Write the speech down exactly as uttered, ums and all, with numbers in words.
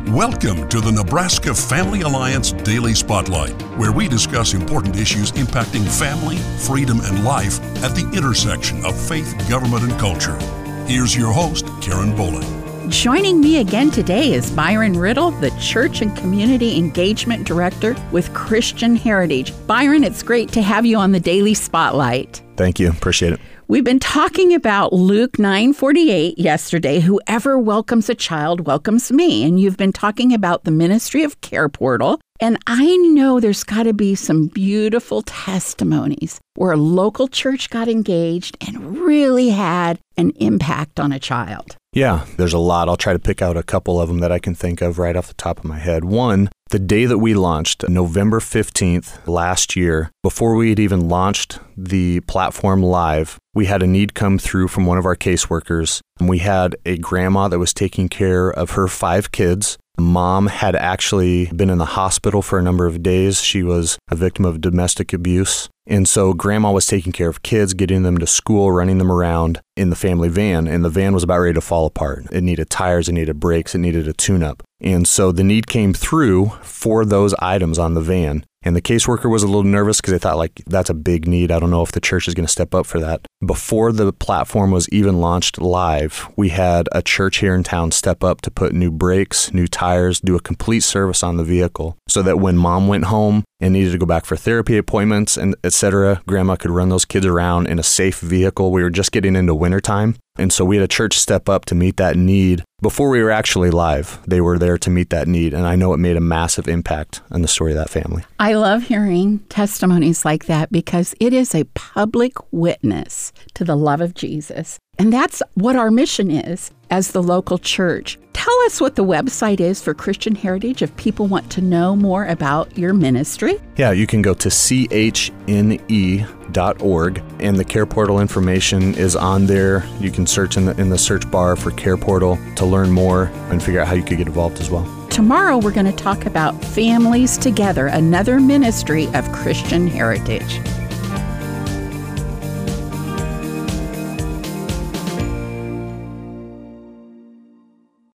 Welcome to the Nebraska Family Alliance Daily Spotlight, where we discuss important issues impacting family, freedom, and life at the intersection of faith, government, and culture. Here's your host, Karen Bowling. Joining me again today is Byron Riddle, the Church and Community Engagement Director with Christian Heritage. Byron, it's great to have you on the Daily Spotlight. Thank you. Appreciate it. We've been talking about Luke nine forty-eight yesterday, whoever welcomes a child welcomes me. And you've been talking about the ministry of Care Portal. And I know there's got to be some beautiful testimonies where a local church got engaged and really had an impact on a child. Yeah, there's a lot. I'll try to pick out a couple of them that I can think of right off the top of my head. One, the day that we launched, November fifteenth last year, before we had even launched the platform live, we had a need come through from one of our caseworkers. And we had a grandma that was taking care of her five kids. Mom had actually been in the hospital for a number of days. She was a victim of domestic abuse. And so grandma was taking care of kids, getting them to school, running them around in the family van. And the van was about ready to fall apart. It needed tires, it needed brakes, it needed a tune-up. And so the need came through for those items on the van. And the caseworker was a little nervous because they thought, like, that's a big need. I don't know if the church is going to step up for that. Before the platform was even launched live, we had a church here in town step up to put new brakes, new tires, do a complete service on the vehicle so that when mom went home and needed to go back for therapy appointments and et cetera, grandma could run those kids around in a safe vehicle. We were just getting into wintertime. And so we had a church step up to meet that need before we were actually live. They were there to meet that need. And I know it made a massive impact on the story of that family. I love hearing testimonies like that because it is a public witness to the love of Jesus. And that's what our mission is as the local church. Tell us what the website is for Christian Heritage if people want to know more about your ministry. Yeah, you can go to C H N E dot org, and the Care Portal information is on there. You can search in the, in the search bar for Care Portal to learn more and figure out how you could get involved as well. Tomorrow, we're going to talk about Families Together, another ministry of Christian Heritage.